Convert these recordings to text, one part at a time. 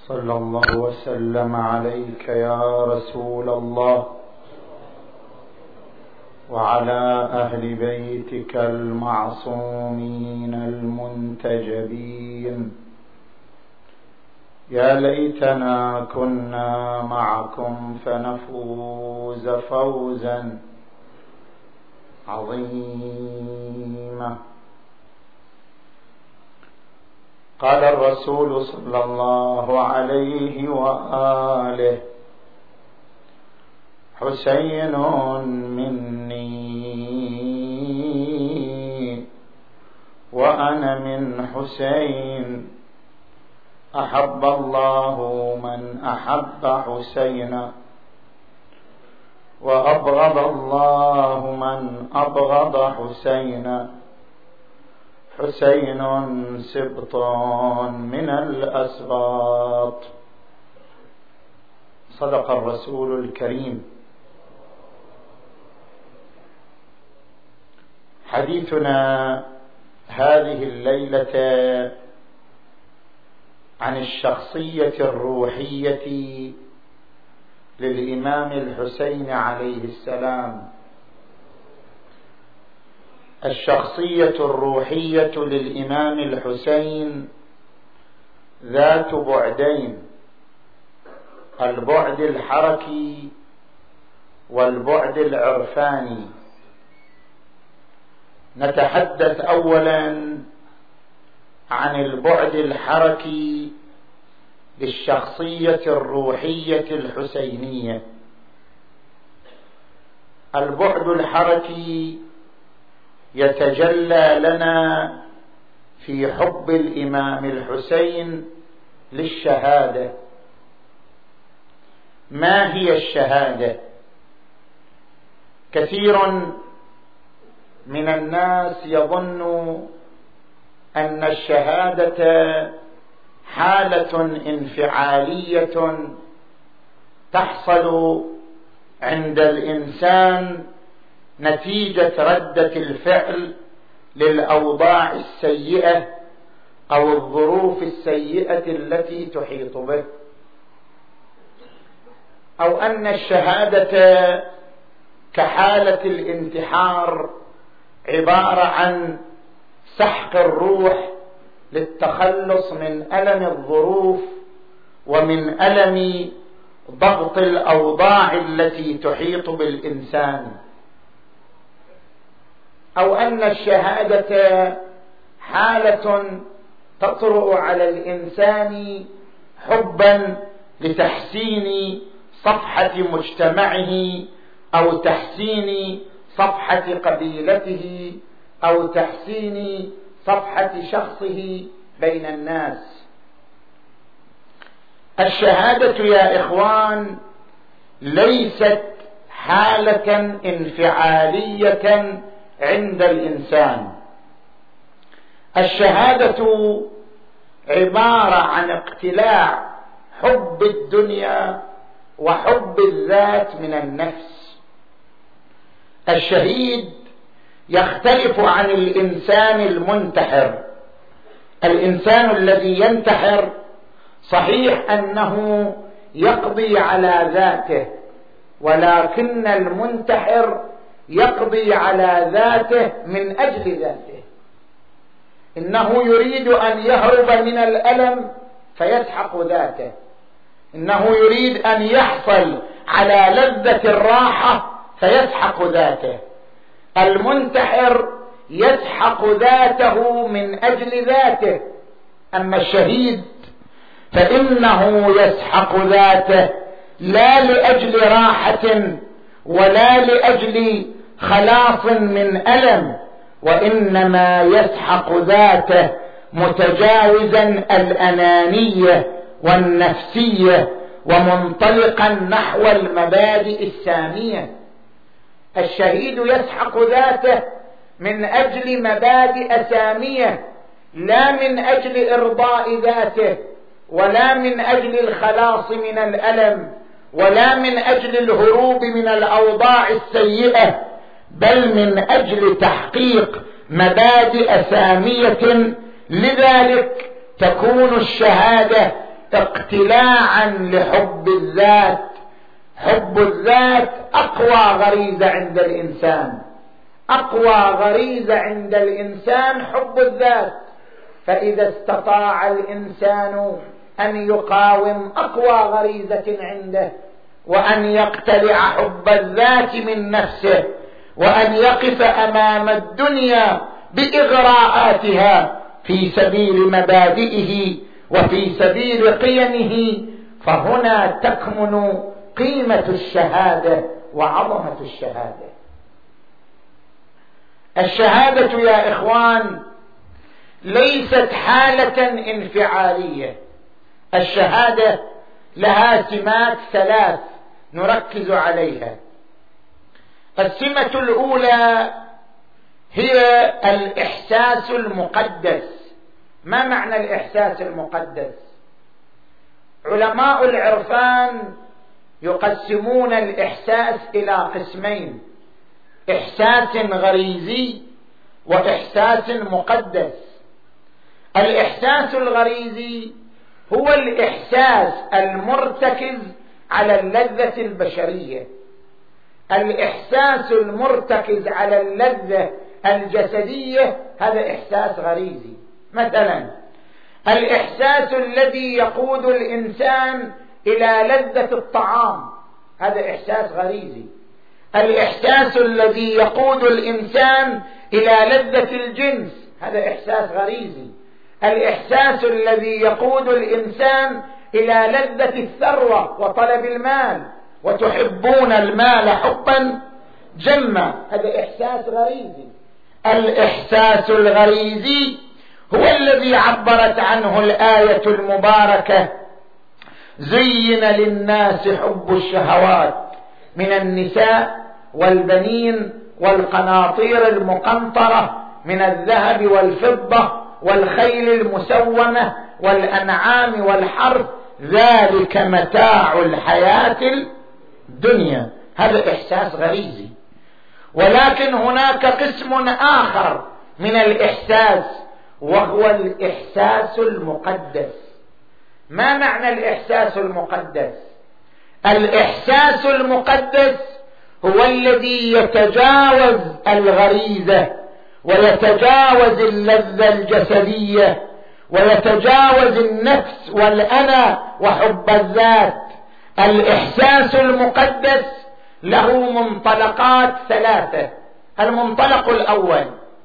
صلى الله وسلم عليك يا رسول الله وعلى أهل بيتك المعصومين المنتجبين. يا ليتنا كنا معكم فنفوز فوزا عظيما. قال الرسول صلى الله عليه وآله: حسين مني وأنا من حسين، أحب الله من أحب حسينا، وأبغض الله من أبغض حسينا. حسين سبط من الأسباط. صدق الرسول الكريم. حديثنا هذه الليلة عن الشخصية الروحية للإمام الحسين عليه السلام. الشخصية الروحية للإمام الحسين ذات بعدين: البعد الحركي والبعد العرفاني. نتحدث أولا عن البعد الحركي للشخصية الروحية الحسينية. البعد الحركي يتجلى لنا في حب الإمام الحسين للشهادة. ما هي الشهادة؟ كثير من الناس يظن أن الشهادة حالة انفعالية تحصل عند الإنسان نتيجة ردة الفعل للأوضاع السيئة أو الظروف السيئة التي تحيط به، أو أن الشهادة كحالة الانتحار عبارة عن سحق الروح للتخلص من ألم الظروف ومن ألم ضغط الأوضاع التي تحيط بالإنسان، أو أن الشهادة حالة تطرأ على الإنسان حبا لتحسين صفحة مجتمعه أو تحسين صفحة قبيلته أو تحسين صفحة شخصه بين الناس. الشهادة يا إخوان ليست حالة انفعالية عند الإنسان. الشهادة عبارة عن اقتلاع حب الدنيا وحب الذات من النفس. الشهيد يختلف عن الإنسان المنتحر. الإنسان الذي ينتحر صحيح أنه يقضي على ذاته، ولكن المنتحر يقضي على ذاته من أجل ذاته. إنه يريد أن يهرب من الألم فيسحق ذاته، إنه يريد أن يحصل على لذة الراحة فيسحق ذاته. المنتحر يسحق ذاته من أجل ذاته، أما الشهيد فإنه يسحق ذاته لا لأجل راحة ولا لأجل خلاص من ألم، وإنما يسحق ذاته متجاوزا الأنانية والنفسية ومنطلقا نحو المبادئ السامية. الشهيد يسحق ذاته من أجل مبادئ سامية، لا من أجل إرضاء ذاته، ولا من أجل الخلاص من الألم، ولا من أجل الهروب من الأوضاع السيئة، بل من أجل تحقيق مبادئ سامية. لذلك تكون الشهادة اقتلاعا لحب الذات. حب الذات أقوى غريزة عند الإنسان، أقوى غريزة عند الإنسان حب الذات. فإذا استطاع الإنسان أن يقاوم أقوى غريزة عنده، وأن يقتلع حب الذات من نفسه، وأن يقف أمام الدنيا بإغراءاتها في سبيل مبادئه وفي سبيل قيمه، فهنا تكمن قيمة الشهادة وعظمة الشهادة. الشهادة يا إخوان ليست حالة انفعالية. الشهادة لها سمات ثلاث نركز عليها. السمة الأولى هي الإحساس المقدس. ما معنى الإحساس المقدس؟ علماء العرفان يقسمون الإحساس إلى قسمين: إحساس غريزي وإحساس مقدس. الإحساس الغريزي هو الإحساس المرتكز على اللذة البشرية. الإحساس المرتكز على اللذة الجسدية هذا إحساس غريزي. مثلا الإحساس الذي يقود الإنسان إلى لذة الطعام هذا إحساس غريزي. الإحساس الذي يقود الإنسان إلى لذة الجنس هذا إحساس غريزي. الإحساس الذي يقود الإنسان إلى لذة الثروة وطلب المال، وتحبون المال حبا جما، هذا إحساس غريزي. الإحساس الغريزي هو الذي عبرت عنه الآية المباركة: زين للناس حب الشهوات من النساء والبنين والقناطير المقنطرة من الذهب والفضة والخيل المسومة والأنعام والحرث ذلك متاع الحياة الدنيا. هذا إحساس غريزي. ولكن هناك قسم آخر من الإحساس وهو الإحساس المقدس. ما معنى الإحساس المقدس؟ الإحساس المقدس هو الذي يتجاوز الغريزة ويتجاوز اللذة الجسدية ويتجاوز النفس والأنا وحب الذات. الإحساس المقدس له منطلقات ثلاثة. المنطلق الأول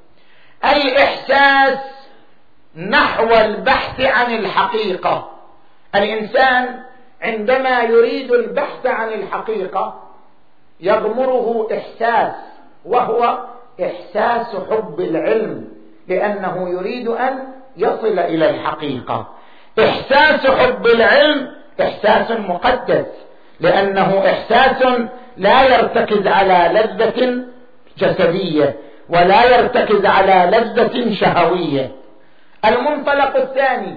الإحساس نحو البحث عن الحقيقة. الإنسان عندما يريد البحث عن الحقيقة يغمره إحساس، وهو إحساس حب العلم، لأنه يريد أن يصل إلى الحقيقة. إحساس حب العلم إحساس مقدس، لأنه إحساس لا يرتكز على لذة جسدية ولا يرتكز على لذة شهوية. المنطلق الثاني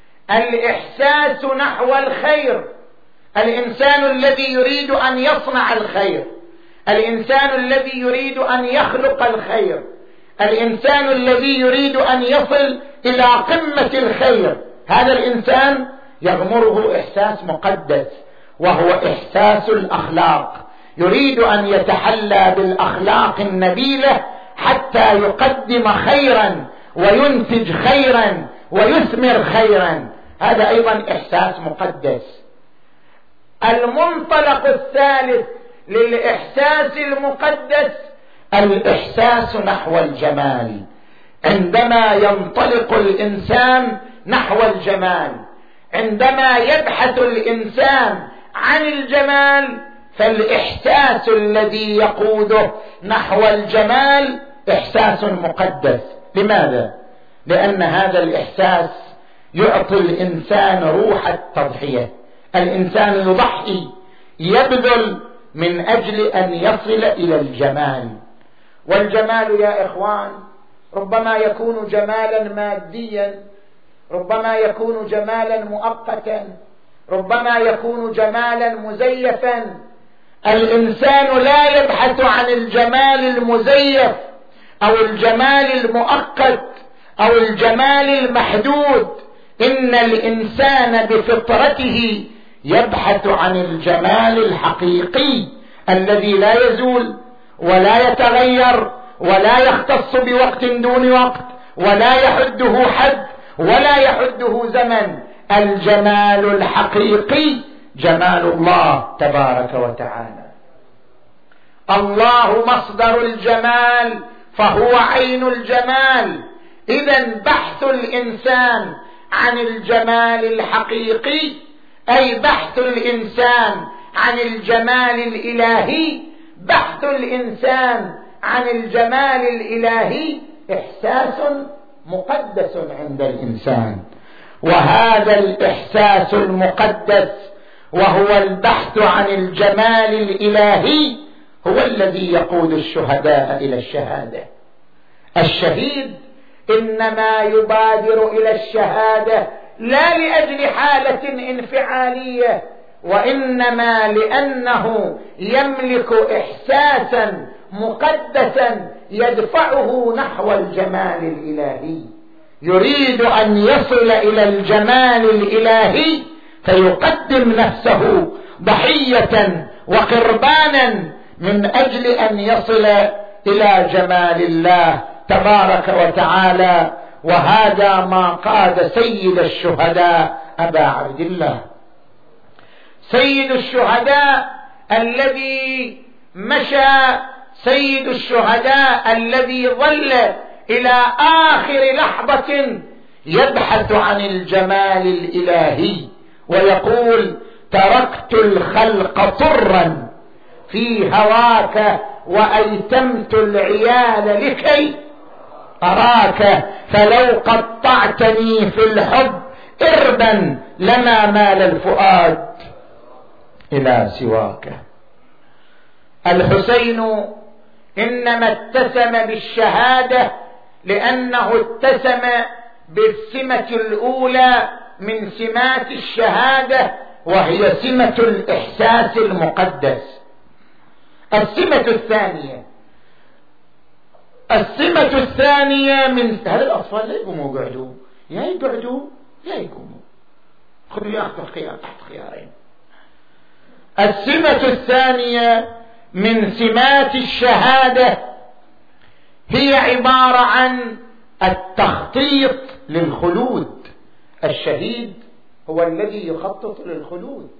الإحساس نحو الخير. الإنسان الذي يريد أن يصنع الخير، الإنسان الذي يريد أن يخلق الخير، الإنسان الذي يريد أن يصل إلى قمة الخير، هذا الإنسان يغمره إحساس مقدس وهو إحساس الأخلاق. يريد أن يتحلى بالأخلاق النبيلة حتى يقدم خيرا وينتج خيرا ويثمر خيرا، هذا أيضا إحساس مقدس. المنطلق الثالث للإحساس المقدس الإحساس نحو الجمال. عندما ينطلق الإنسان نحو الجمال، عندما يبحث الإنسان عن الجمال، فالإحساس الذي يقوده نحو الجمال إحساس مقدس. لماذا؟ لأن هذا الإحساس يعطي الإنسان روح التضحية. الإنسان يضحي، يبذل من أجل أن يصل إلى الجمال. والجمال يا إخوان ربما يكون جمالا ماديا، ربما يكون جمالا مؤقتا، ربما يكون جمالا مزيفا. الإنسان لا يبحث عن الجمال المزيف أو الجمال المؤقت أو الجمال المحدود، إن الإنسان بفطرته يبحث عن الجمال الحقيقي الذي لا يزول ولا يتغير ولا يختص بوقت دون وقت ولا يحده حد ولا يحده زمن. الجمال الحقيقي جمال الله تبارك وتعالى. الله مصدر الجمال فهو عين الجمال. إذن بحث الإنسان عن الجمال الحقيقي أي بحث الإنسان عن الجمال الإلهي. بحث الإنسان عن الجمال الإلهي إحساس مقدس عند الإنسان، وهذا الإحساس المقدس وهو البحث عن الجمال الإلهي هو الذي يقود الشهداء إلى الشهادة. الشهيد إنما يبادر إلى الشهادة لا لأجل حالة انفعالية، وإنما لأنه يملك إحساسا مقدسا يدفعه نحو الجمال الإلهي. يريد أن يصل إلى الجمال الإلهي فيقدم نفسه ضحية وقربانا من أجل أن يصل إلى جمال الله تبارك وتعالى. وهذا ما قاد سيد الشهداء أبا عبد الله. سيد الشهداء الذي مشى، سيد الشهداء الذي ظل إلى آخر لحظة يبحث عن الجمال الإلهي ويقول: تركت الخلق طرا في هواك وأيتمت العيال لكي أراك، فلو قطعتني في الحب إربا لما مال الفؤاد إلى سواك. الحسين إنما اتسم بالشهادة لأنه اتسم بالسمة الأولى من سمات الشهادة، وهي سمة الإحساس المقدس. السمة الثانية من هذا الأطفال لا يقوموا يقعدوا، يا يقعدوا يا يقوموا، خذوا ياخذوا الخيار تحت خيارين. السمة الثانية من سمات الشهادة هي عبارة عن التخطيط للخلود. الشهيد هو الذي يخطط للخلود.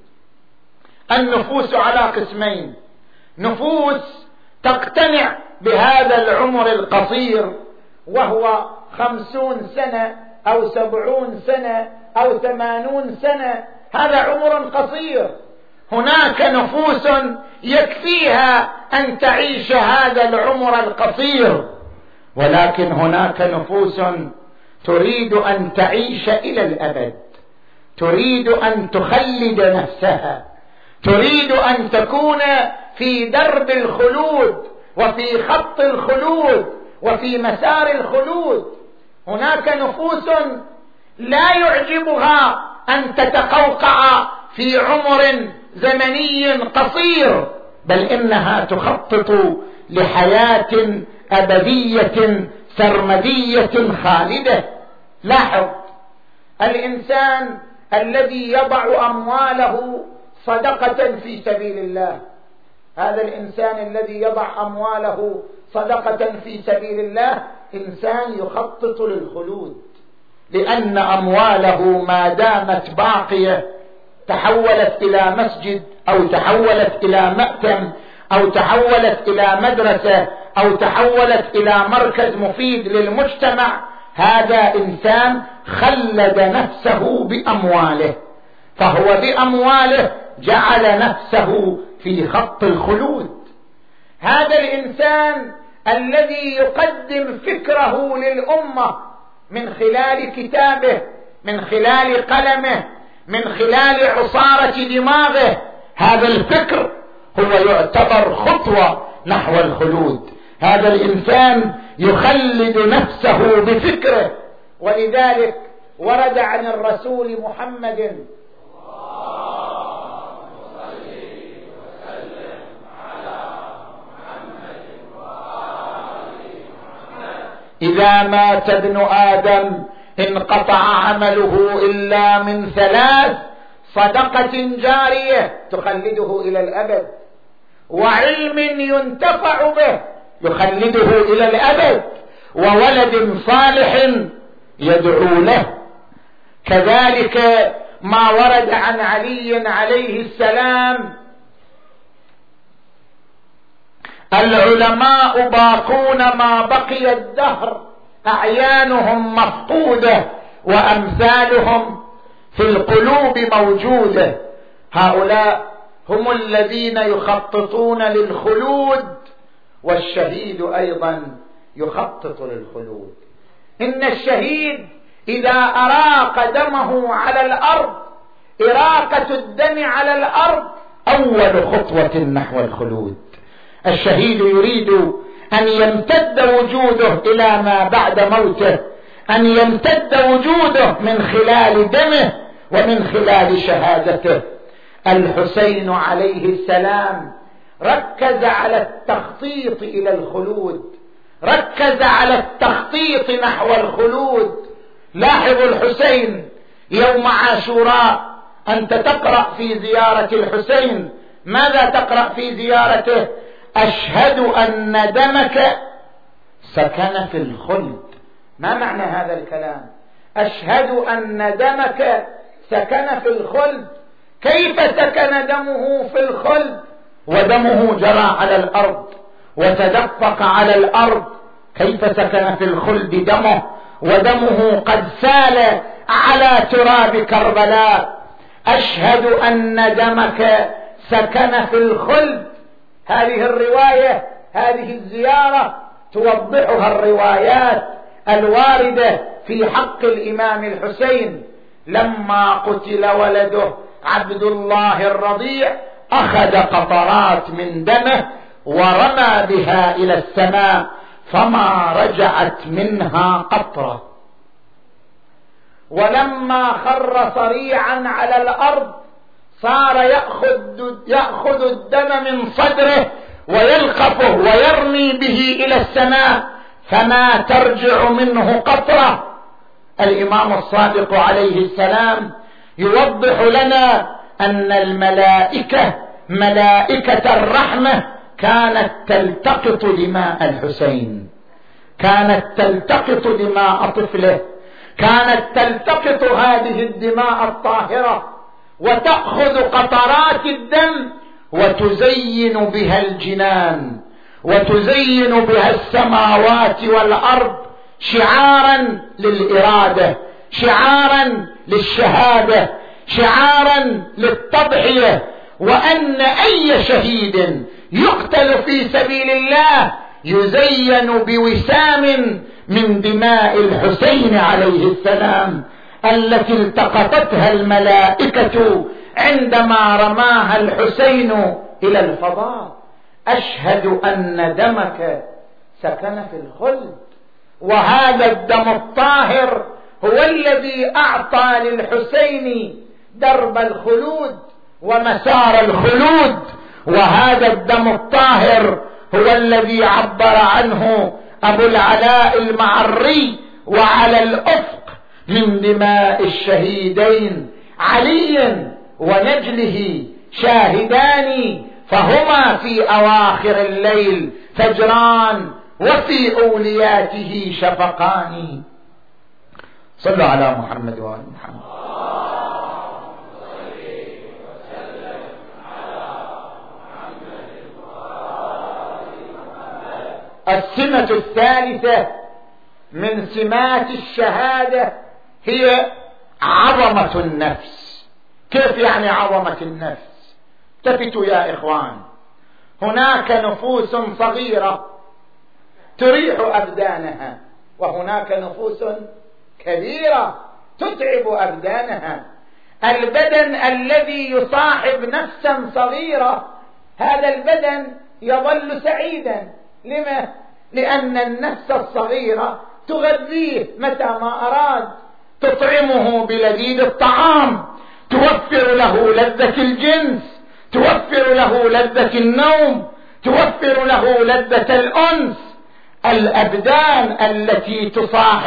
النفوس على قسمين: نفوس تقتنع بهذا العمر القصير وهو 50 سنة أو 70 سنة أو 80 سنة، هذا عمر قصير. هناك نفوس يكفيها أن تعيش هذا العمر القصير، ولكن هناك نفوس تريد أن تعيش إلى الأبد، تريد أن تخلد نفسها، تريد أن تكون في درب الخلود وفي خط الخلود وفي مسار الخلود. هناك نفوس لا يعجبها أن تتقوقع في عمر زمني قصير، بل إنها تخطط لحياة أبدية سرمدية خالدة. لاحظ، الإنسان الذي يضع أمواله صدقة في سبيل الله، هذا الإنسان الذي يضع أمواله صدقة في سبيل الله إنسان يخطط للخلود، لأن أمواله ما دامت باقية تحولت إلى مسجد أو تحولت إلى مأتم أو تحولت إلى مدرسة أو تحولت إلى مركز مفيد للمجتمع، هذا إنسان خلد نفسه بأمواله، فهو بأمواله جعل نفسه في خط الخلود. هذا الإنسان الذي يقدم فكره للأمة من خلال كتابه، من خلال قلمه، من خلال عصارة دماغه، هذا الفكر هو يعتبر خطوة نحو الخلود. هذا الإنسان يخلد نفسه بفكره. ولذلك ورد عن الرسول محمد إذا مات ابن آدم انقطع عمله إلا من 3: صدقة جارية تخلده إلى الأبد، وعلم ينتفع به يخلده إلى الأبد، وولد صالح يدعو له. كذلك ما ورد عن علي عليه السلام: العلماء باقون ما بقي الدهر، أعيانهم مفقودة وأمثالهم في القلوب موجودة. هؤلاء هم الذين يخططون للخلود، والشهيد أيضا يخطط للخلود. إن الشهيد إذا أراق دمه على الأرض، إراقة الدم على الأرض أول خطوة نحو الخلود. الشهيد يريد أن يمتد وجوده إلى ما بعد موته، أن يمتد وجوده من خلال دمه ومن خلال شهادته. الحسين عليه السلام ركز على التخطيط إلى الخلود، ركز على التخطيط نحو الخلود. لاحظوا الحسين يوم عاشوراء، أنت تقرأ في زيارة الحسين ماذا تقرأ في زيارته؟ أشهد أن دمك سكن في الخلد. ما معنى هذا الكلام؟ أشهد أن دمك سكن في الخلد. كيف سكن دمه في الخلد ودمه جرى على الأرض وتدفق على الأرض؟ كيف سكن في الخلد دمه ودمه قد سال على تراب كربلاء؟ أشهد أن دمك سكن في الخلد. هذه الرواية، هذه الزيارة توضحها الروايات الواردة في حق الإمام الحسين. لما قتل ولده عبد الله الرضيع أخذ قطرات من دمه ورمى بها إلى السماء فما رجعت منها قطرة. ولما خر صريعا على الأرض صار يأخذ الدم من صدره ويلقفه ويرمي به إلى السماء فما ترجع منه قطرة. الإمام الصادق عليه السلام يوضح لنا أن الملائكة، ملائكة الرحمة، كانت تلتقط دماء الحسين، كانت تلتقط دماء طفله، كانت تلتقط هذه الدماء الطاهرة وتأخذ قطرات الدم وتزين بها الجنان وتزين بها السماوات والأرض، شعارا للإرادة، شعارا للشهادة، شعارا للتضحية، وأن أي شهيد يقتل في سبيل الله يزين بوسام من دماء الحسين عليه السلام التي التقطتها الملائكة عندما رماها الحسين إلى الفضاء. أشهد أن دمك سكن في الخلد. وهذا الدم الطاهر هو الذي أعطى للحسين درب الخلود ومسار الخلود، وهذا الدم الطاهر هو الذي عبر عنه أبو العلاء المعري: وعلى الأفق من دماء الشهيدين علي ونجله شاهدان، فهما في أواخر الليل فجران وفي أولياته شفقان. صلوا على محمد وآل محمد. السمة الثالثة من سمات الشهادة هي عظمة النفس. كيف يعني عظمة النفس؟ التفتوا يا إخوان، هناك نفوس صغيرة تريح أبدانها، وهناك نفوس كبيرة تتعب أبدانها. البدن الذي يصاحب نفسا صغيرة هذا البدن يظل سعيدا. لما؟ لأن النفس الصغيرة تغذيه متى ما أراد، تطعمه بلذيذ الطعام، توفر له لذة الجنس، توفر له لذة النوم، توفر له لذة الأنس. الأبدان التي تصاحب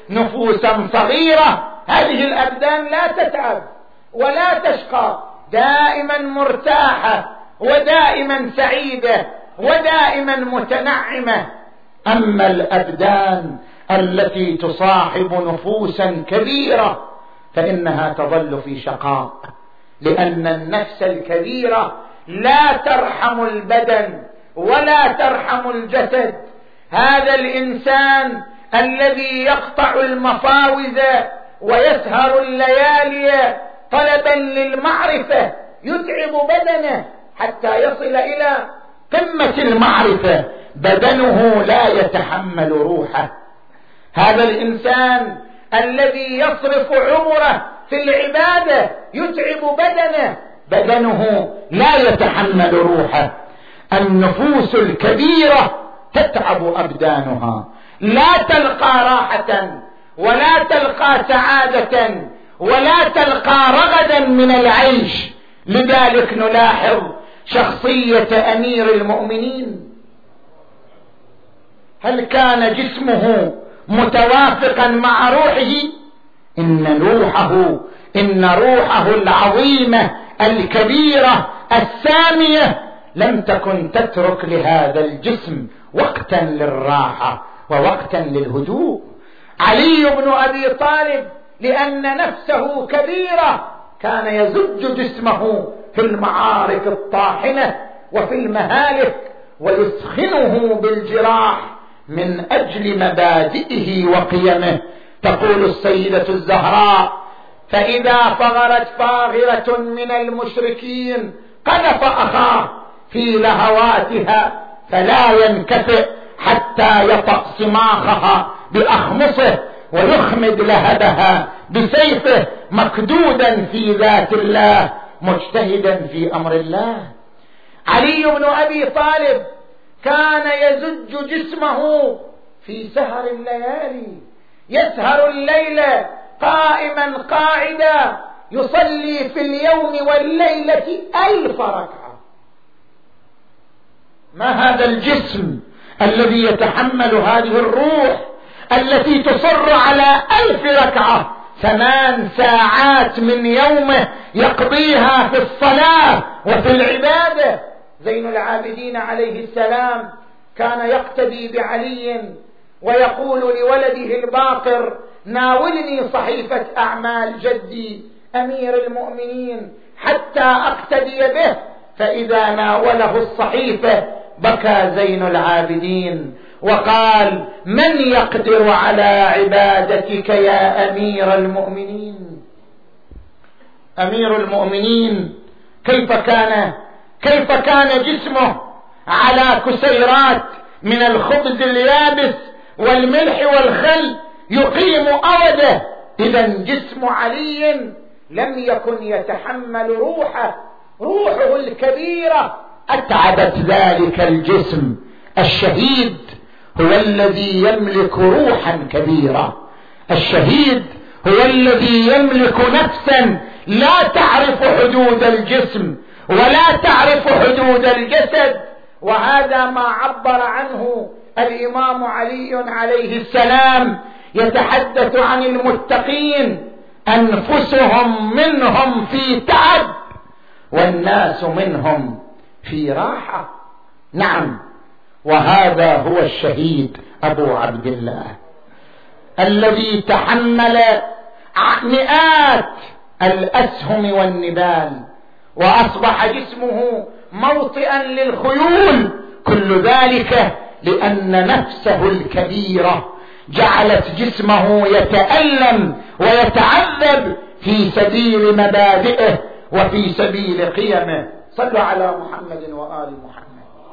نفوسا صغيرة. هذه الأبدان لا تتعب ولا تشقى، دائما مرتاحة ودائما سعيدة ودائما متنعمة. أما الأبدان التي تصاحب نفوسا كبيرة فإنها تظل في شقاء، لأن النفس الكبيرة لا ترحم البدن ولا ترحم الجسد. هذا الإنسان الذي يقطع المفاوز ويسهر الليالي طلبا للمعرفة يتعب بدنه حتى يصل إلى قمة المعرفة، بدنه لا يتحمل روحه. هذا الإنسان الذي يصرف عمره في العبادة يتعب بدنه، بدنه لا يتحمل روحه. النفوس الكبيرة تتعب أبدانها، لا تلقى راحة ولا تلقى سعادة ولا تلقى رغدا من العيش. لذلك نلاحظ شخصية أمير المؤمنين، هل كان جسمه متوافقا مع روحه؟ إن روحه العظيمة الكبيرة السامية لم تكن تترك لهذا الجسم وقتا للراحة ووقتا للهدوء. علي بن أبي طالب لأن نفسه كبيرة كان يزج جسمه في المعارك الطاحنة وفي المهالك ويسخنه بالجراح من أجل مبادئه وقيمه. تقول السيدة الزهراء: فإذا فغرت فاغرة من المشركين قذف أخاه في لهواتها فلا ينكفئ حتى يطأ صماخها بأخمصه ويخمد لهبها بسيفه، مكدودا في ذات الله مجتهدا في أمر الله. علي بن أبي طالب كان يزج جسمه في سهر الليالي، يسهر الليل قائما قاعدا، يصلي في اليوم والليلة 1000 ركعة. ما هذا الجسم الذي يتحمل هذه الروح التي تصر على 1000 ركعة؟ 8 ساعات من يومه يقضيها في الصلاة وفي العبادة. زين العابدين عليه السلام كان يقتدي بعلي ويقول لولده الباقر: ناولني صحيفة أعمال جدي أمير المؤمنين حتى أقتدي به. فإذا ناوله الصحيفة بكى زين العابدين وقال: من يقدر على عبادتك يا أمير المؤمنين؟ أمير المؤمنين كيف كان جسمه على كسيرات من الخبز اليابس والملح والخل يقيم أوده. إذا جسم علي لم يكن يتحمل روحه الكبيرة أتعبت ذلك الجسم. الشهيد هو الذي يملك روحا كبيرة، الشهيد هو الذي يملك نفسا لا تعرف حدود الجسم ولا تعرف حدود الجسد. وهذا ما عبر عنه الإمام علي عليه السلام، يتحدث عن المتقين: أنفسهم منهم في تعب والناس منهم في راحة. نعم، وهذا هو الشهيد أبو عبد الله الذي تحمل مئات الأسهم والنبال وأصبح جسمه موطئا للخيول. كل ذلك لأن نفسه الكبيرة جعلت جسمه يتألم ويتعذب في سبيل مبادئه وفي سبيل قيمه. صلوا على محمد وآل محمد.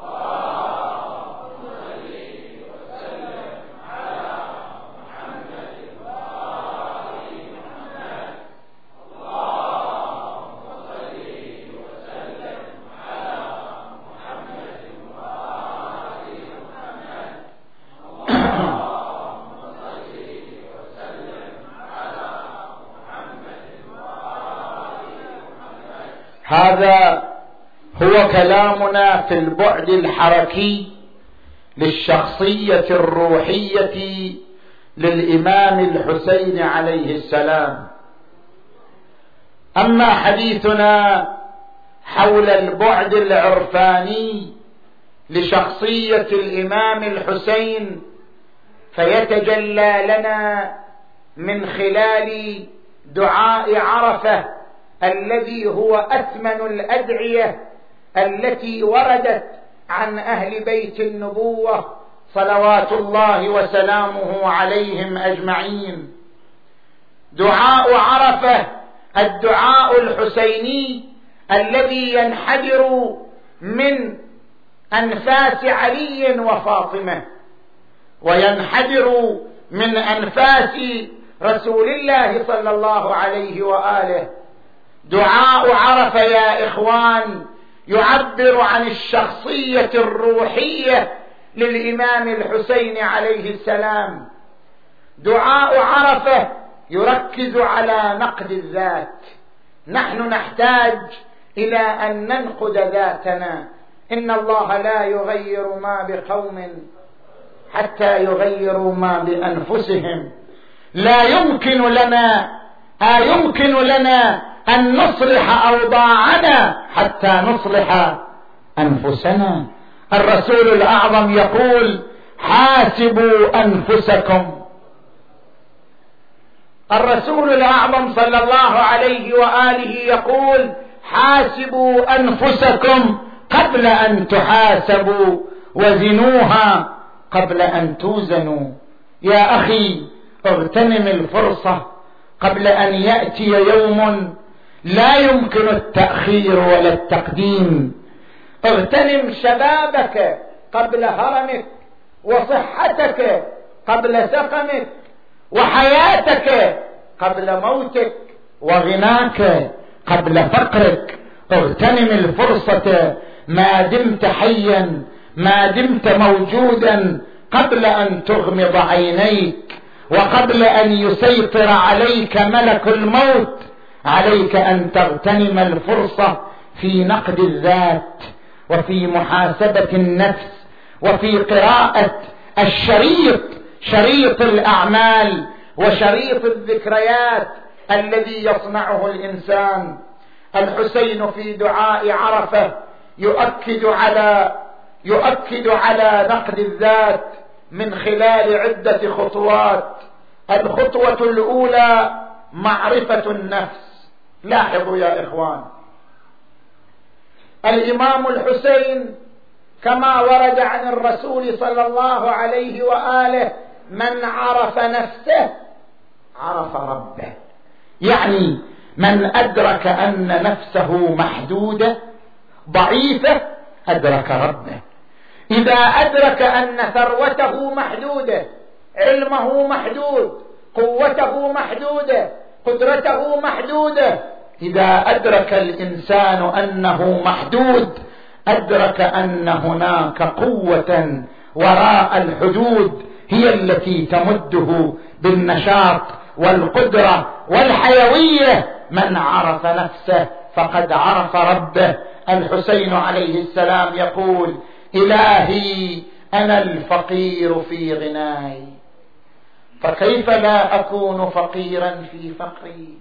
هذا هو كلامنا في البعد الحركي للشخصية الروحية للإمام الحسين عليه السلام. أما حديثنا حول البعد العرفاني لشخصية الإمام الحسين فيتجلى لنا من خلال دعاء عرفة الذي هو أثمن الأدعية التي وردت عن أهل بيت النبوة صلوات الله وسلامه عليهم أجمعين. دعاء عرفة الدعاء الحسيني الذي ينحدر من أنفاس علي وفاطمة وينحدر من أنفاس رسول الله صلى الله عليه وآله. دعاء عرفة يا إخوان يعبر عن الشخصية الروحية للإمام الحسين عليه السلام. دعاء عرفة يركز على نقد الذات. نحن نحتاج إلى أن ننقد ذاتنا. إن الله لا يغير ما بقوم حتى يغيروا ما بأنفسهم. لا يمكن لنا أن نصلح أوضاعنا حتى نصلح أنفسنا. الرسول الأعظم يقول حاسبوا أنفسكم. الرسول الأعظم صلى الله عليه وآله يقول حاسبوا أنفسكم قبل أن تحاسبوا وزنوها قبل أن توزنوا. يا أخي اغتنم الفرصة قبل أن يأتي يوم لا يمكن التأخير ولا التقديم. اغتنم شبابك قبل هرمك، وصحتك قبل سقمك، وحياتك قبل موتك، وغناك قبل فقرك. اغتنم الفرصة ما دمت حيا، ما دمت موجودا، قبل أن تغمض عينيك وقبل أن يسيطر عليك ملك الموت. عليك أن تغتنم الفرصة في نقد الذات وفي محاسبة النفس وفي قراءة شريط الأعمال وشريط الذكريات الذي يصنعه الإنسان. الحسين في دعاء عرفة يؤكد على نقد الذات من خلال عدة خطوات. الخطوة الأولى معرفة النفس. لاحظوا يا إخوان، الإمام الحسين كما ورد عن الرسول صلى الله عليه وآله من عرف نفسه عرف ربه. يعني من أدرك أن نفسه محدودة ضعيفة أدرك ربه. إذا أدرك أن ثروته محدودة، علمه محدود، قوته محدودة، قدرته محدودة، إذا أدرك الإنسان أنه محدود أدرك أن هناك قوة وراء الحدود هي التي تمده بالنشاط والقدرة والحيوية. من عرف نفسه فقد عرف ربه. الحسين عليه السلام يقول إلهي أنا الفقير في غناي، فكيف لا أكون فقيرا في فقري؟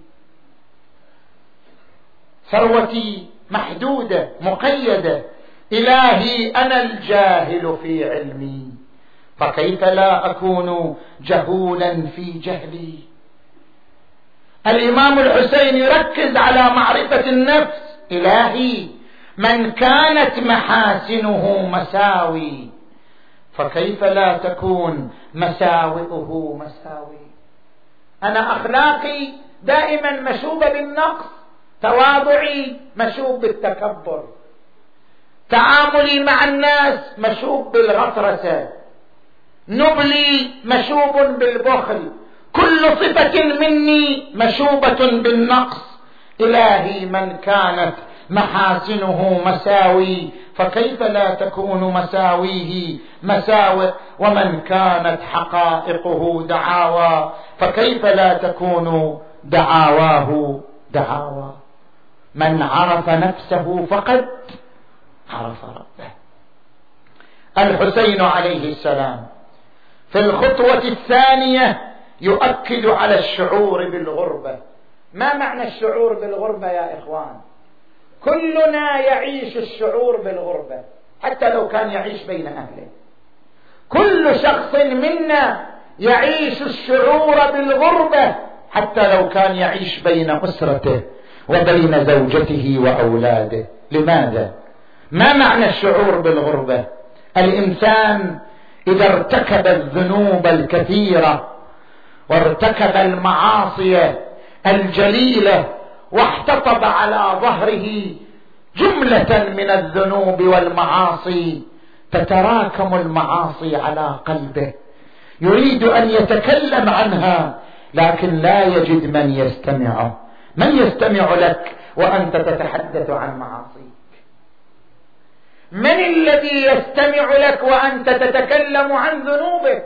ثروتي محدودة مقيدة. إلهي أنا الجاهل في علمي، فكيف لا أكون جهولا في جهلي؟ الإمام الحسين يركز على معرفة النفس. إلهي من كانت محاسنه مساوي فكيف لا تكون مساوئه مساوي؟ أنا أخلاقي دائما مشوبة بالنقص، تواضعي مشوب بالتكبر، تعاملي مع الناس مشوب بالغطرسة، نبلي مشوب بالبخل، كل صفة مني مشوبة بالنقص. إلهي من كانت محاسنه مساوي فكيف لا تكون مساويه مساوئ؟ ومن كانت حقائقه دعاوى فكيف لا تكون دعاواه دعاوى؟ من عرف نفسه فقد عرف ربه. الحسين عليه السلام في الخطوة الثانية يؤكد على الشعور بالغربة. ما معنى الشعور بالغربة يا إخوان؟ كلنا يعيش الشعور بالغربة حتى لو كان يعيش بين أهله. كل شخص منا يعيش الشعور بالغربة حتى لو كان يعيش بين أسرته وبين زوجته وأولاده. لماذا؟ ما معنى الشعور بالغربة؟ الإنسان إذا ارتكب الذنوب الكثيرة وارتكب المعاصي الجليلة واحتطب على ظهره جملة من الذنوب والمعاصي، تتراكم المعاصي على قلبه، يريد أن يتكلم عنها لكن لا يجد من يستمعه. من يستمع لك وأنت تتحدث عن معاصيك؟ من الذي يستمع لك وأنت تتكلم عن ذنوبك؟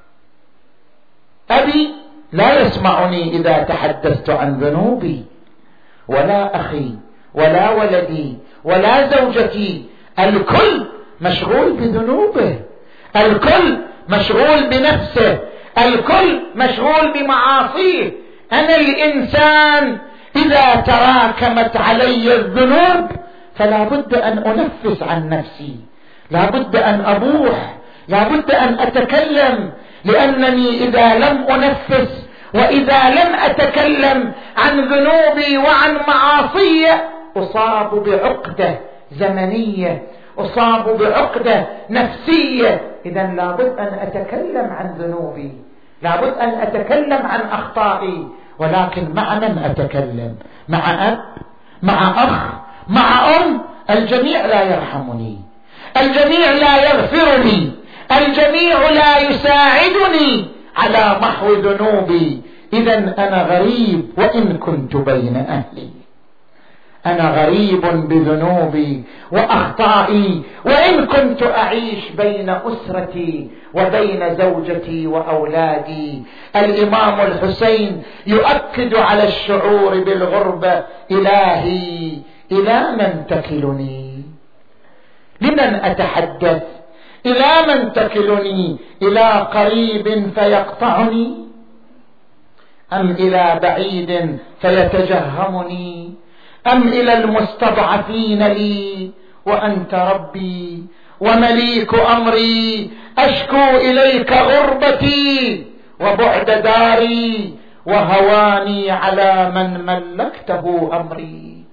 أبي لا يسمعني إذا تحدثت عن ذنوبي، ولا أخي ولا ولدي ولا زوجتي، الكل مشغول بذنوبه، الكل مشغول بنفسه، الكل مشغول بمعاصيه. أنا الإنسان إذا تراكمت علي الذنوب فلا بد أن أنفس عن نفسي، لا بد أن أبوح، لا بد أن أتكلم، لأنني إذا لم أنفس وإذا لم أتكلم عن ذنوبي وعن معاصي أصاب بعقدة زمنية، أصاب بعقدة نفسية. إذا لابد أن أتكلم عن ذنوبي، لابد أن أتكلم عن أخطائي. ولكن مع من أتكلم؟ مع أب، مع أخ، مع أم؟ الجميع لا يرحمني، الجميع لا يغفر لي، الجميع لا يساعدني على محو ذنوبي. إذا أنا غريب وإن كنت بين أهلي، أنا غريب بذنوبي وأخطائي وإن كنت أعيش بين أسرتي وبين زوجتي وأولادي. الإمام الحسين يؤكد على الشعور بالغربة: إلهي إلى من تكلني؟ لمن أتحدث؟ إلى من تكلني؟ إلى قريب فيقطعني، أم إلى بعيد فيتجهمني، أم إلى المستضعفين لي؟ وأنت ربي ومليك أمري، أشكو إليك غربتي وبعد داري وهواني على من ملكته أمري.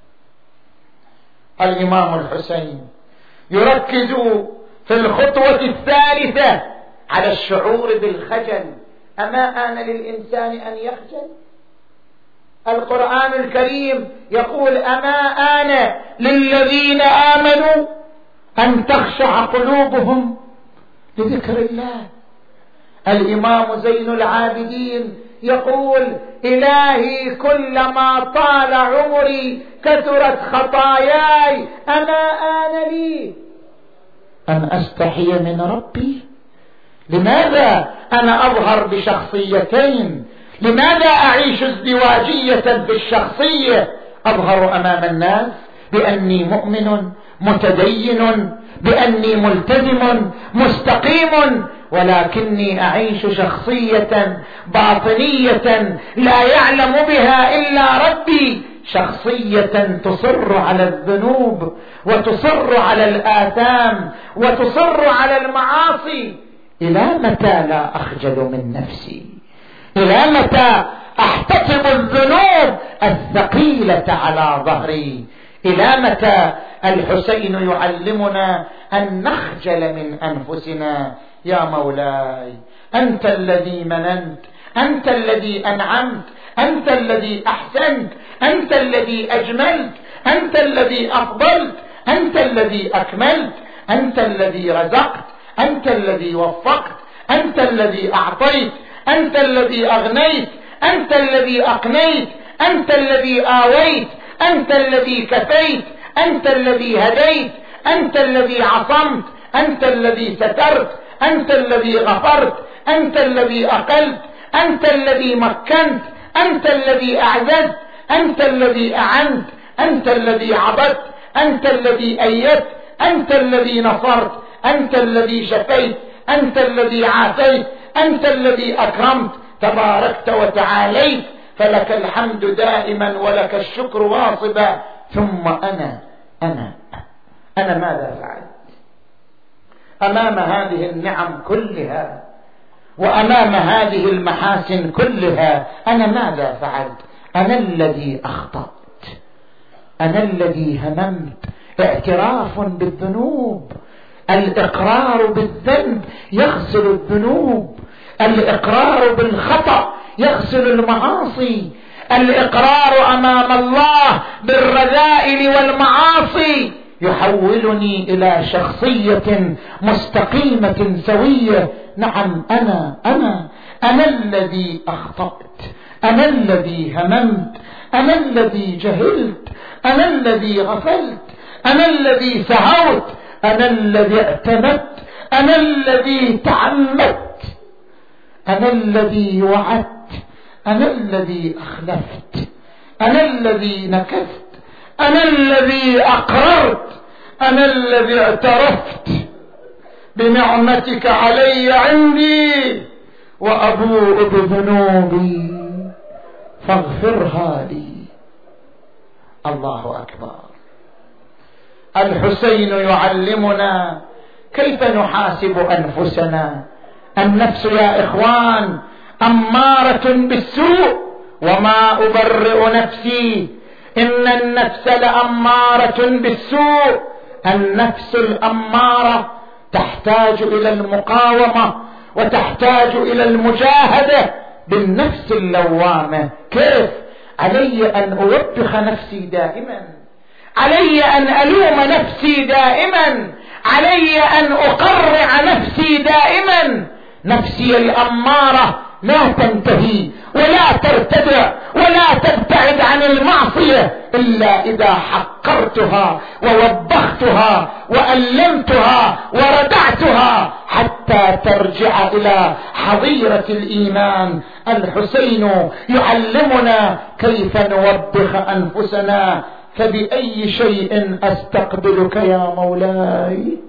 الإمام الحسين يركز في الخطوة الثالثة على الشعور بالخجل. أما آن للإنسان أن يخجل؟ القرآن الكريم يقول: أما آن للذين آمنوا أن تخشع قلوبهم لذكر الله. الإمام زين العابدين يقول: إلهي كلما طال عمري كثرت خطاياي، أما آن لي أن أستحي من ربي؟ لماذا أنا أظهر بشخصيتين؟ لماذا أعيش ازدواجية في الشخصية؟ أظهر أمام الناس بأني مؤمن متدين، بأني ملتزم مستقيم، ولكني أعيش شخصية باطنية لا يعلم بها إلا ربي، شخصية تصر على الذنوب وتصر على الآثام وتصر على المعاصي. إلى متى لا أخجل من نفسي؟ إلى متى أحتطب الذنوب الثقيلة على ظهري؟ إلى متى الحسين يعلمنا أن نخجل من أنفسنا؟ يا مولاي، أنت الذي مننت، أنت الذي أنعمت، أنت الذي أحسنت، أنت الذي أجملت، أنت الذي أفضلت، أنت الذي أكملت، أنت الذي رزقت، أنت الذي وفقت، أنت الذي أعطيت، أنت الذي أغنيت، أنت الذي أقنيت، أنت الذي آويت، أنت الذي كفيت، أنت الذي هديت، أنت الذي عصمت، أنت الذي سترت، أنت الذي غفرت، أنت الذي أقلت، أنت الذي مكنت، أنت الذي أعززت، أنت الذي أعنت، أنت الذي عبدت، أنت الذي أيدت، أنت الذي نصرت، أنت الذي شفيت، أنت الذي عافيت، أنت الذي أكرمت، تباركت وتعاليت، فلك الحمد دائما ولك الشكر واصبا. ثم أنا ماذا فعلت أمام هذه النعم كلها وأمام هذه المحاسن كلها؟ أنا ماذا فعلت؟ أنا الذي أخطأت، أنا الذي هممت. اعتراف بالذنوب، الإقرار بالذنب يغسل الذنوب، الإقرار بالخطأ يغسل المعاصي، الإقرار أمام الله بالرذائل والمعاصي يحولني إلى شخصية مستقيمة سوية. نعم أنا الذي أخطأت، أنا الذي هممت، أنا الذي جهلت، أنا الذي غفلت، أنا الذي سهوت، أنا الذي اعتمدت، أنا الذي تعمدت، أنا الذي وعدت، أنا الذي أخلفت، أنا الذي نكثت، أنا الذي أقررت، أنا الذي اعترفت بنعمتك علي عندي وأبوء بذنوبي فاغفرها لي. الله أكبر. الحسين يعلمنا كيف نحاسب أنفسنا. النفس يا إخوان أمارة بالسوء، وما أبرئ نفسي، إن النفس لأمارة بالسوء. النفس الأمارة تحتاج إلى المقاومة وتحتاج إلى المجاهدة بالنفس اللوامة. كيف؟ علي أن أوبخ نفسي دائما، علي أن ألوم نفسي دائما، علي أن أقرع نفسي دائما. نفسي الأمارة لا تنتهي ولا ترتدع ولا تبتعد عن المعصية إلا إذا حقرتها ووبختها وألمتها وردعتها حتى ترجع إلى حظيرة الإيمان. الحسين يعلمنا كيف نوبخ أنفسنا. فبأي شيء أستقبلك يا مولاي؟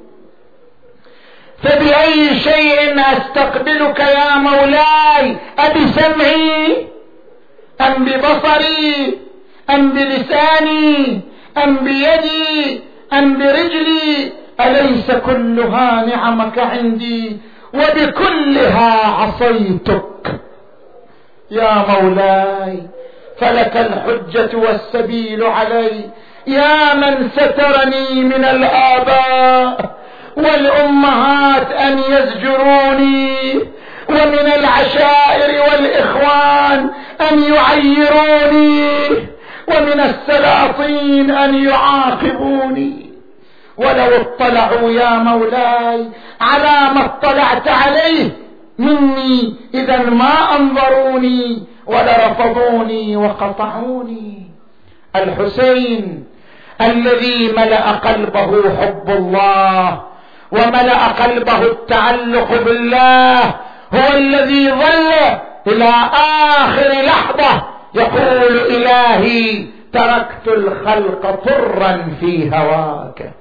فبأي شيء أستقبلك يا مولاي؟ أبسمعي أم ببصري أم بلساني أم بيدي أم برجلي؟ أليس كلها نعمك عندي وبكلها عصيتك يا مولاي؟ فلك الحجة والسبيل علي. يا من سترني من الآباء والأمهات أن يزجروني، ومن العشائر والإخوان أن يعيروني، ومن السلاطين أن يعاقبوني. ولو اطلعوا يا مولاي على ما اطلعت عليه مني إذا ما أنظروني ولرفضوني وقطعوني. الحسين الذي ملأ قلبه حب الله وملأ قلبه التعلق بالله هو الذي ظل إلى آخر لحظة يقول إلهي تركت الخلق طرا في هواك.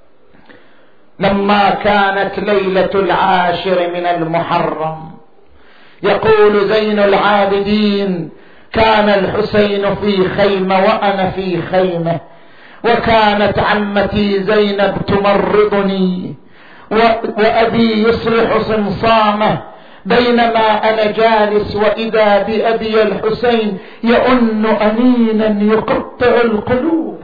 لما كانت ليلة 10 من المحرم يقول زين العابدين كان الحسين في خيمة وأنا في خيمة، وكانت عمتي زينب تمرضني وأبي يصلح صمصامه، بينما أنا جالس وإذا بأبي الحسين يؤن أنينا يقطع القلوب.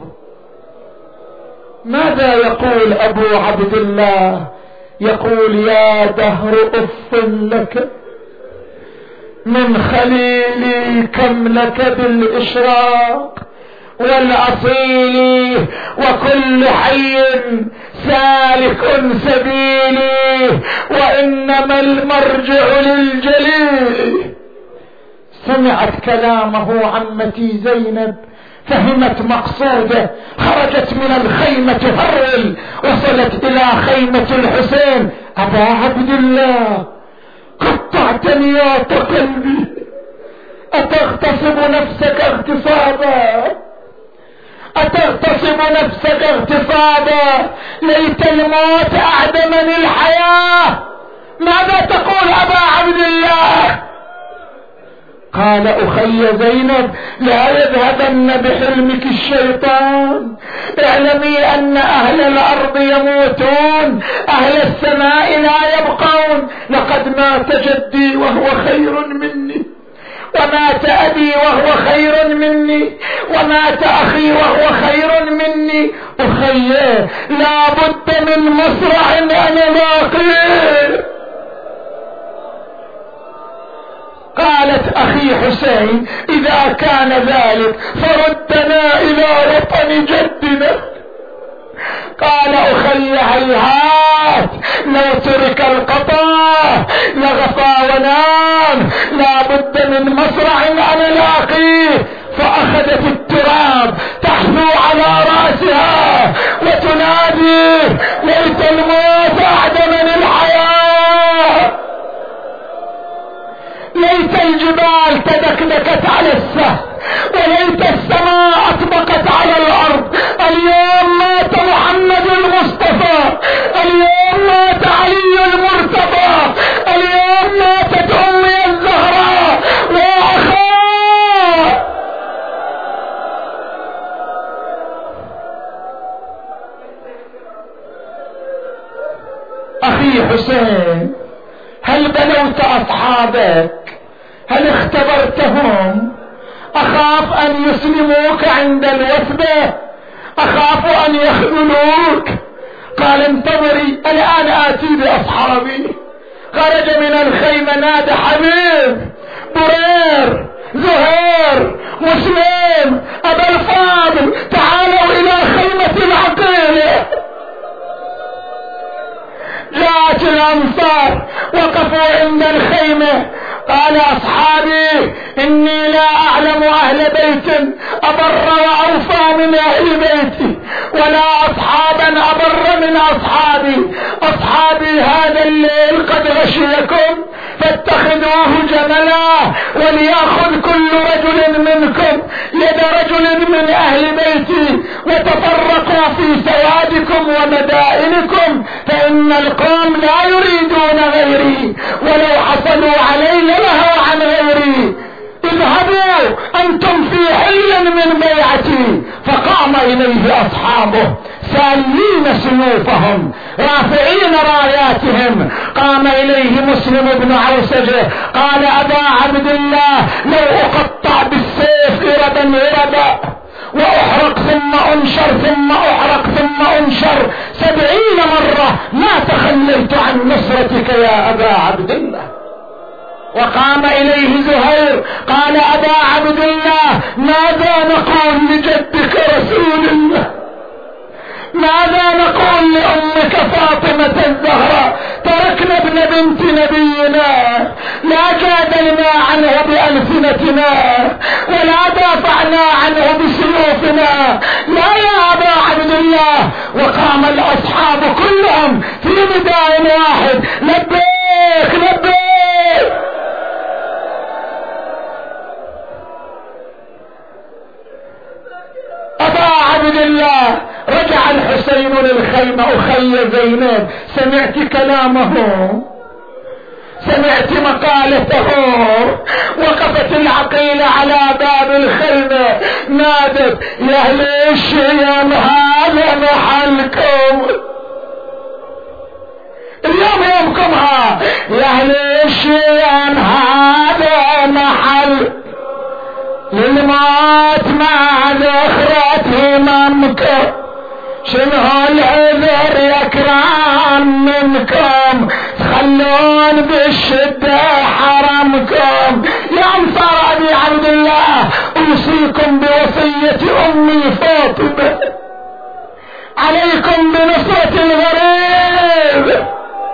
ماذا يقول أبو عبد الله؟ يقول يا دهر أف لك من خليلي كم لك بالإشراق والأصيل، وكل حي سالك سبيلي، وإنما المرجع للجليل. سمعت كلامه عمتي زينب فهمت مقصوده، خرجت من الخيمة تهرول، وصلت إلى خيمة الحسين. أبا عبد الله قطعت نيات قلبي، أتغتصب نفسك اغتصابا، أتغتصب نفسك اغتصابا؟ ليت الموت أعدمني الحياة ماذا تقول أبا عبد الله؟ قال أخي زينب لا يذهبن بحلمك الشيطان، اعلمي أن أهل الأرض يموتون، أهل السماء لا يبقون. لقد مات جدي وهو خير مني، ومات أبي وهو خير مني، ومات أخي وهو خير مني. أخي لا بد من مصرع أنا باقي. قالت أخي حسين إذا كان ذلك فردنا إلى وطن جدنا. قال أخي هيهات، لو ترك القطاع لغفى ونام، لا بد من مصرع أنا لاقيه. فأخذت التراب تحثو على رأسها وتنادي ليت الموت أعدمني الحياة، ليت الجبال تدكدكت على السهل، وليت السماء أطبقت على الأرض. اليوم مات محمد المصطفى، اليوم مات علي المرتضى، اليوم ماتت أمي الزهراء وأخاه. أخي حسين هل بلوت أصحابك؟ هل اختبرتهم؟ أخاف أن يسلموك عند الوثبة، أخاف أن يخذلوك. قال انتظري الآن آتي بأصحابي. خرج من الخيمة نادى حبيب، برير، زهير، مسلم، أبا الفاضل، تعالوا إلى خيمة العقيلة. جاءت الأنصار وقفوا عند الخيمة. قال أصحابي إني لا أعلم أهل بيت أبر وأوفى من أهل بيتي، ولا أصحابا أبر من أصحابي. أصحابي هذا الليل قد غشيكم فاتخذوه جملا، وليأخذ كل رجل منكم يد رجل من أهل بيتي، وتفرقوا في سوادكم ومدائنكم، فإن القوم لا يريدون غيري، ولو حصلوا علي لنهوا عن غيري. اذهبوا أنتم في حل من بيعتي. فقام إليه أصحابه سالين سيوفهم رافعين راياتهم. قام إليه مسلم بن عوسجة قال أبا عبد الله لو أقطع بالسيف إربا إربا، وأحرق ثم أنشر ثم أحرق ثم أنشر 70 مرة ما تخليت عن نصرتك يا أبا عبد الله. وقام إليه زهير قال أبا عبد الله ماذا نقول لجدك رسول الله؟ ماذا نقول لأمك فاطمة الزهراء؟ تركنا ابن بنت نبينا، لا جادلنا عنه بألسنتنا ولا دافعنا عنه بسيوفنا، لا يا أبا عبد الله. وقام الأصحاب كلهم في نداء واحد لبيك لبيك. أبا عبد الله رجع الحسين للخيمة. أخي زينب سمعت كلامه، سمعت مقالته. وقفت العقيلة على باب الخيمة نادت يا أهل الشيم هذا محلكم، اليوم يومكم يا أهل الشيم هذا محل للموت مع ذخرة هممكم. شنو العذر يكرام منكم؟ تخلون بالشدة حرمكم. يا أنصار أبي عبد الله أوصيكم بوصية أمي فاطمة، عليكم بنصرة الغريب.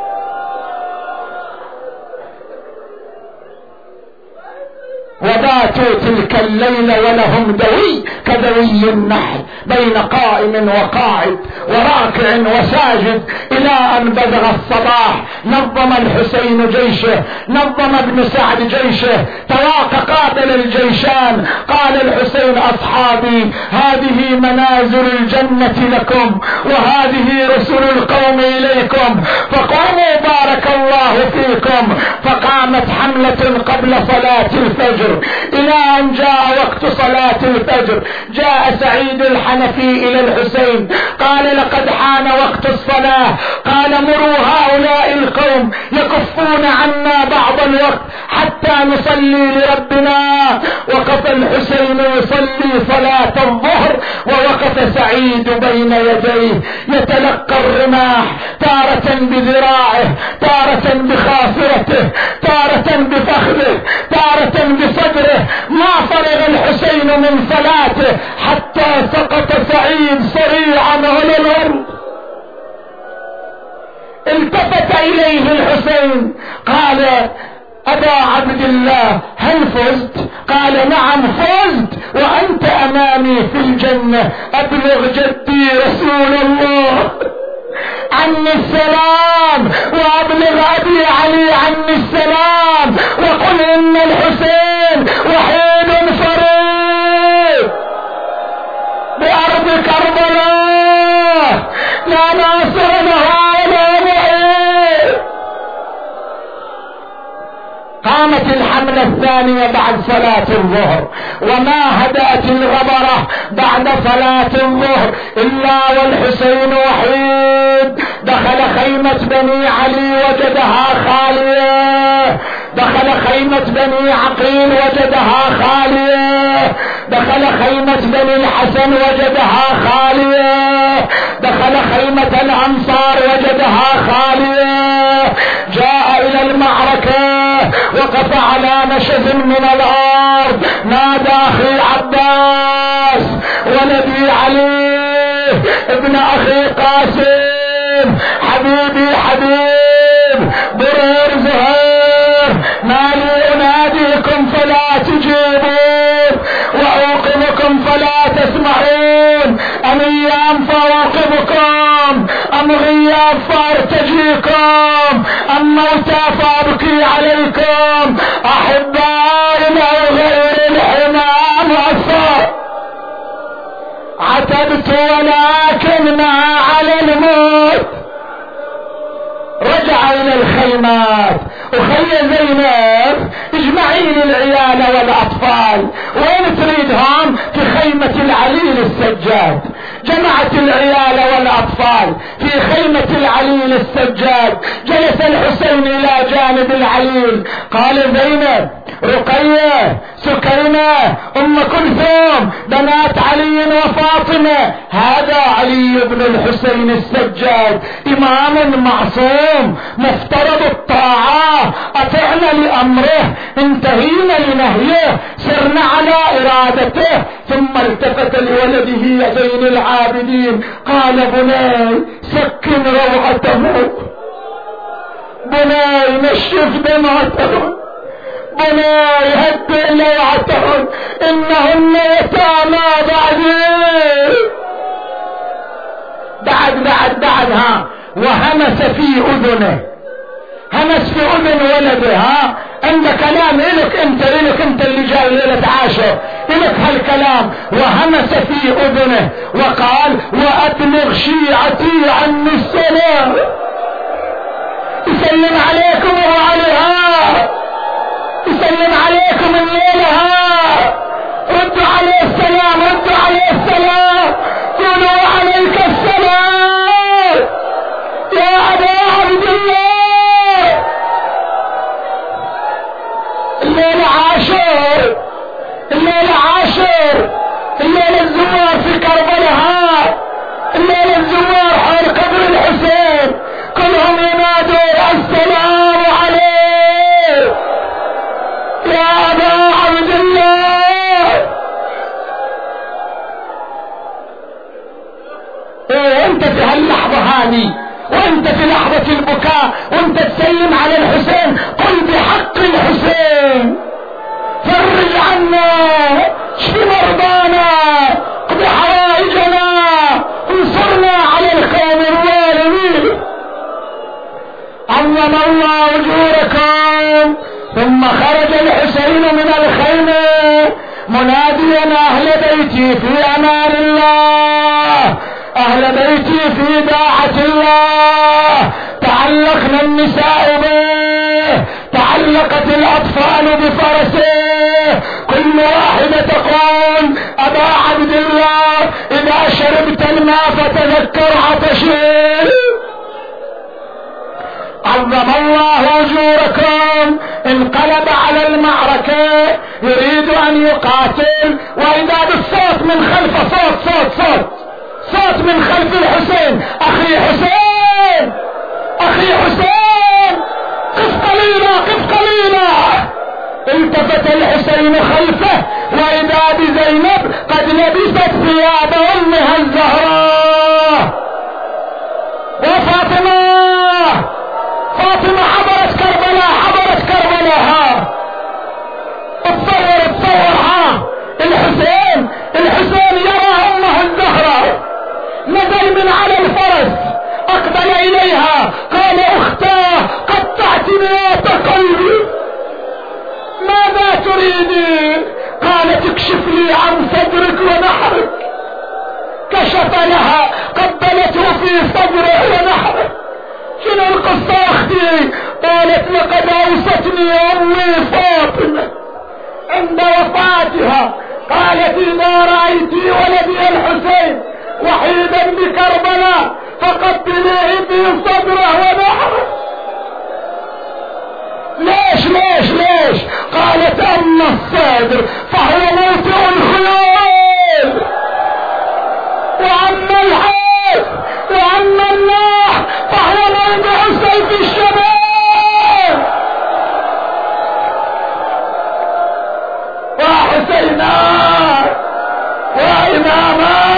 وبات باتوا تلك الليلة ولهم دوي كدوي النحل بين قائم وقاعد وراكع وساجد إلى أن بلغ الصباح. نظم الحسين جيشه، نظم ابن سعد جيشه، قابل الجيشان. قال الحسين: أصحابي هذه منازل الجنة لكم وهذه رسل القوم إليكم، فقوموا بارك الله فيكم. فقامت حملة قبل صلاة الفجر إلى أن جاء وقت صلاة الفجر. جاء سعيد الحنفي إلى الحسين قال: لقد حان وقت الصلاة. قال: مروا هؤلاء القوم يكفون عنا بعض الوقت حتى نصلي لربنا. وقف الحسين يصلي صلاة الظهر ووقف سعيد بين يديه يتلقى الرماح، تارة بذراعه، تارة بخاصرته، تارة بفخذه، تارة بصدره. ما فرغ الحسين من صلاته حتى سقط سعيد صريعا على الأرض. التفت إليه الحسين قال: أبا عبد الله هل فزت؟ قال: نعم فزت وأنت أمامي في الجنة. أبلغ جدي رسول الله عني السلام، وأبلغ أبي علي عني السلام، وقل إن الحسين وحيد فريد بأرض كربلاء لا ناصر لها ولا معين. قامت الحملة الثانية بعد صلاة الظهر، وما هدأت الغبرة بعد صلاة الظهر إلا والحسين وحيد. دخل خيمة بني علي وجدها خالية، دخل خيمة بني عقيل وجدها خالية، دخل خيمة بني الحسن وجدها خالية، دخل خيمة الأنصار وجدها خالية. جاء إلى المعركة وقف على نشز من الأرض، نادى: أخي عباس ولدي علي ابن أخي قاسم، حبيبي حبيب برير زهير، ما لي أناديكم فلا تجيبون وأوقظكم فلا تسمعون، أم أيام فأوقظكم أم غياب فارتجيكم أم موتى فأبكي عليكم، أحبائي أو غير الحمام أصفى عتبت ولكن ما على الموت. رجع إلى الخيمات. وخلي زينب اجمعي لي العيال والأطفال. وين تريدهم؟ في خيمة العليل السجاد. جمعت العيال والأطفال في خيمة العليل السجاد. جلس الحسين إلى جانب العليل. قال: زينب، رقية، سكينة، أم كلثوم، بنات علي وفاطمة، هذا علي بن الحسين السجاد، إمام معصوم مفترض الطاعة، أطعنا لأمره، انتهينا لنهيه، سرنا على إرادته. ثم التفت لولده زين العابدين قال: بني سكن روعته، بني نشف دمعته، بني هدئ لوعتهم، إنهن يتامى بعدها. وهمس في أذنه، همس في أذن ولده. عند كلام إلك انت اللي جاي ليلة عاشر، إلك هالكلام. وهمس في أذنه وقال: وأبلغ شيعتي عني السلام، يسلم عليكم أبو علي، يسلم عليكم الليلة، ردوا عليه السلام، ردوا عليه السلام، قولوا عليك السلام يا أبا عبد الله. الليلة عاشر، الليلة عاشر، الليلة الزوار في كربلاء، الليلة الزوار حول قبر الحسين، كلهم ينادوا السلام عليك يا أبا عبد الله. وانت في هاللحظة هذه، وانت في لحظة البكاء، وانت تسلم على الحسين، قل بحق الحسين فرج عنا، اشف مرضانا، اقض حوائجنا، انصرنا على القوم الظالمين. عظم الله اجوركم. ثم خرج الحسين من الخيمة مناديا اهل بيتي في امان الله، اهل بيتي في داعة الله. تعلقنا النساء به، تعلقت الاطفال بفرسه، كل واحدة تقول ابا عبد الله اذا شربت الماء فتذكر عطشي. عظم الله اجوركم. انقلب على المعركة يريد ان يقاتل، واذا بالصوت من خلفه، صوت صوت صوت صوت من خلف الحسين: اخي حسين، اخي حسين، قف قليلا، قف قليلا. التفت الحسين خلفه واذا بزينب قد لبست ثياب امها الزهراء. وفاطمة، فاطمة حضرت كربلاء، حضرت كربلاء. ها اتصور ها الحسين، الحسين يرى امه الزهراء، نزل من على الفرس، اقبل اليها قال: اختاه قطعت مئات قلبي، ماذا تريدين؟ قالت: اكشف لي عن صدرك ونحرك. كشف لها، قبلته في صدره ونحره. شنو القصة اختي؟ قالت: لقد اوصتني امي فاطمة عند وفاتها، قالت: اذا رأيتي ولدي الحسين وحيدا بكربلاء فقبليه في صدره ونحره. ليش ليش ليش؟ قالت: اما الصدر فهو موطئ الخيول، واما الحيث واما الناح فهو موضع سيف الشباب. وحسينا واماما.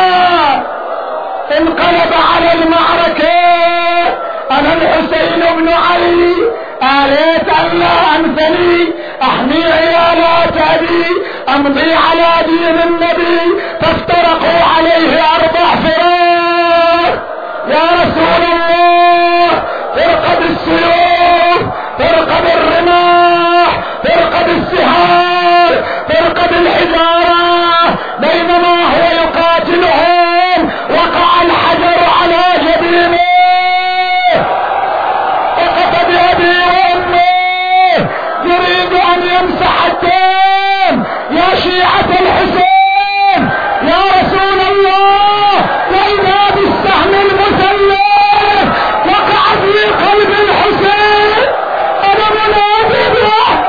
انقلب على المعركة: انا الحسين بن علي، آليت أن لا أنثني، أحمي عيالات أبي، أمضي على دين النبي. فافترقوا عليه 4 فرق. يا رسول الله، فرقة بالسيوف، فرقة بالرماح، فرقة بالسهام، فرقة بالحجارة. بينما هو يقاتلهم وقع الحجر على جبينه، يريد ان يمسح الدم. يا شيعة الحسين، يا رسول الله، واذا بالسهم المسلم وقع في قلب الحسين. انا منادي به.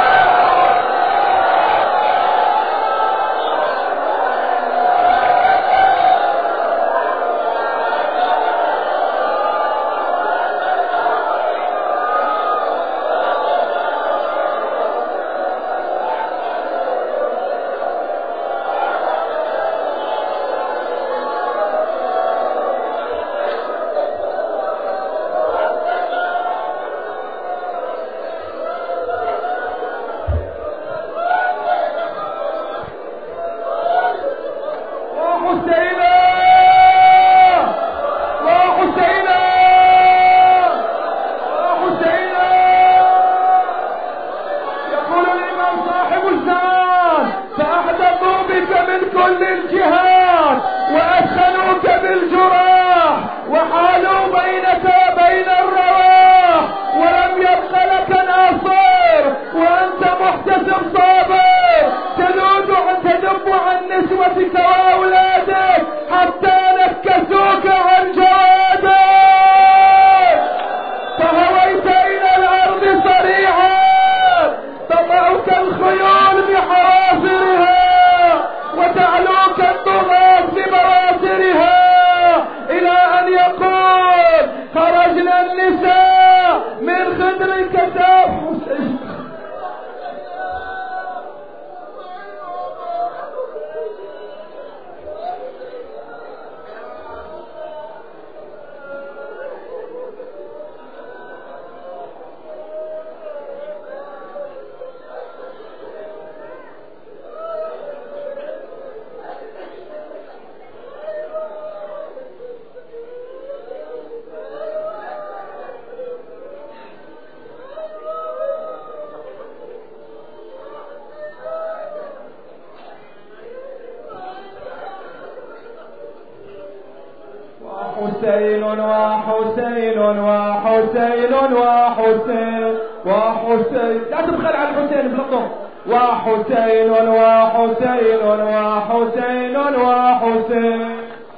وحسين وحسين وحسين وحسين وحسين، لا تبخل على الحسين بلطم. وحسين وحسين وحسين وحسين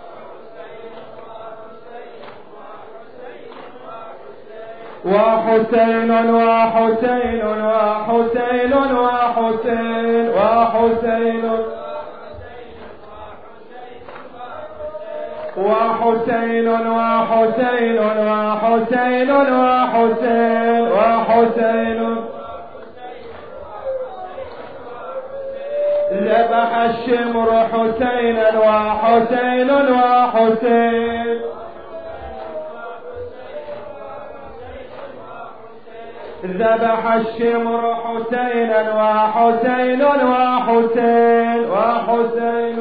وحسين وحسين وحسين وحسين وحسين وحسين وحسين وحسين وحسين وحسين ذبح الشمر حسينا وحسين وحسين ذبح الشمر حسينا وحسين وحسين وحسين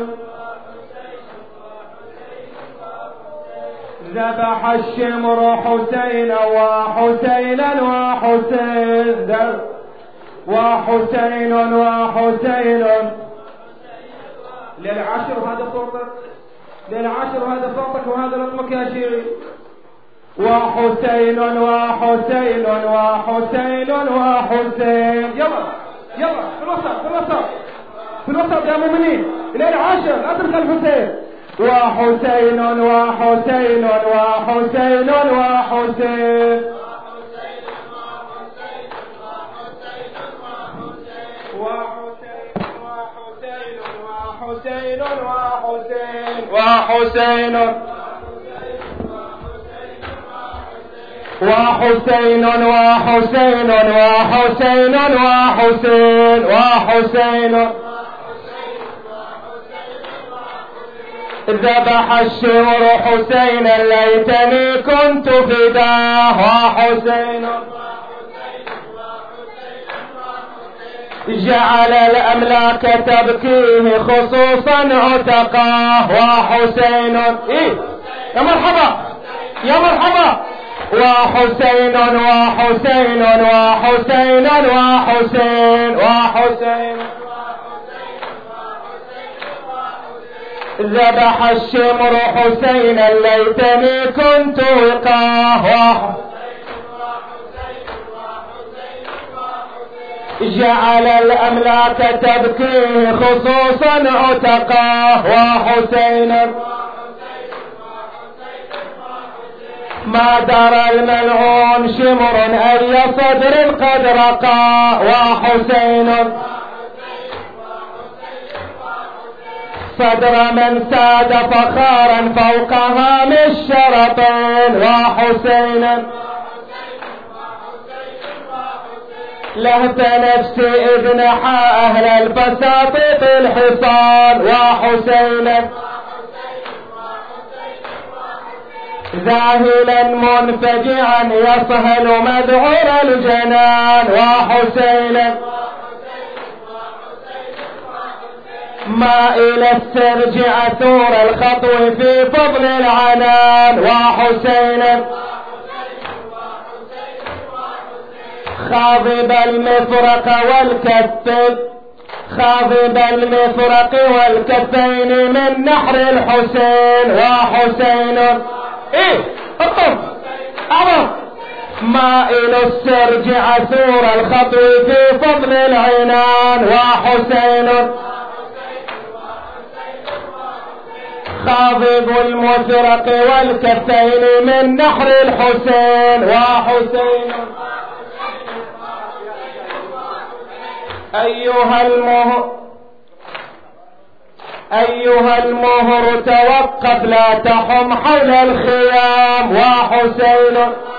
ذبح الشمر حسينا وحسينا وحسين وحسين وحسين للعشر. هذا صوتك للعشر، هذا صوتك وهذا رقمك يا شيري. وحسين وحسين وحسين وحسين. يلا يلا في الوسط في الوسط في الوسط يا مؤمنين، للعشر لا تنسى الحسين. وحسين وحسين وحسين وحسين وحسين وحسين وحسين وحسين وحسين وحسين وحسين ذبح الشمر حسينا ليتني كنت فداه. وحسين جعل الأملاك تبكيه خصوصا عتقاه. وحسين يا مرحبا يا مرحبا. وحسين وحسين وحسين وحسين وحسين ذبح الشمر حسينا ليتني كنت وقاه. جعل الأملاك تبكيه خصوصا عتقاه. وحسين ما درى الملعون شمر أي صدر قد رقى. وحسين صدر من ساد فخارا فوقها من الشرطين. وحسين لهت نفسي إذ نحى أهل البساطيط الحصان. وحسين ذاهلا منفجعا يصهل مذعور الجنان. وحسين ما إلى السرج عثور الخطو في فضل العنان. وحسين خاضب المفرق والكف خاضب المفرق والكفين من نحر الحسين. وحسين مائل السرج عثور الخطو في فضل العنان. وحسين خاضب المفرق والكفين من نحر الحسين. وحسين أيها المهر توقف لا تحم حول الخيام. وحسين